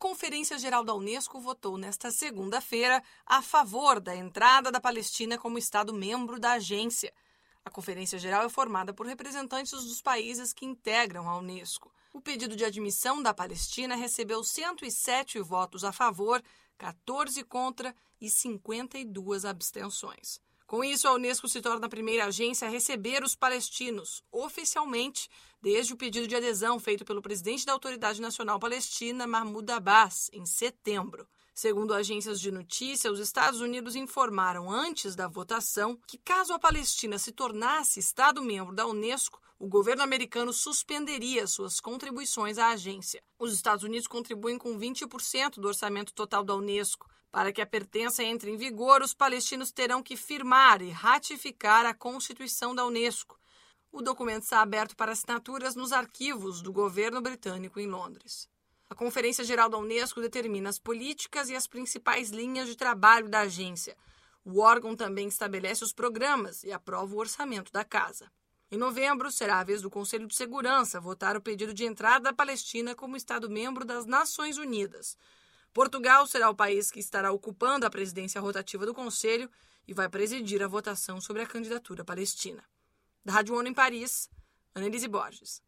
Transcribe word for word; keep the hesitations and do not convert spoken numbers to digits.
Conferência Geral da Unesco votou nesta segunda-feira a favor da entrada da Palestina como Estado membro da agência. A Conferência Geral é formada por representantes dos países que integram a Unesco. O pedido de admissão da Palestina recebeu cento e sete votos a favor, quatorze contra e cinquenta e duas abstenções. Com isso, a Unesco se torna a primeira agência a receber os palestinos, oficialmente, desde o pedido de adesão feito pelo presidente da Autoridade Nacional Palestina, Mahmoud Abbas, em setembro. Segundo agências de notícia, os Estados Unidos informaram antes da votação que, caso a Palestina se tornasse Estado-membro da Unesco, o governo americano suspenderia suas contribuições à agência. Os Estados Unidos contribuem com vinte por cento do orçamento total da Unesco. Para que a pertença entre em vigor, os palestinos terão que firmar e ratificar a Constituição da Unesco. O documento está aberto para assinaturas nos arquivos do governo britânico em Londres. A Conferência Geral da Unesco determina as políticas e as principais linhas de trabalho da agência. O órgão também estabelece os programas e aprova o orçamento da casa. Em novembro, será a vez do Conselho de Segurança votar o pedido de entrada da Palestina como Estado-membro das Nações Unidas. Portugal será o país que estará ocupando a presidência rotativa do Conselho e vai presidir a votação sobre a candidatura palestina. Da Rádio ONU em Paris, Annelise Borges.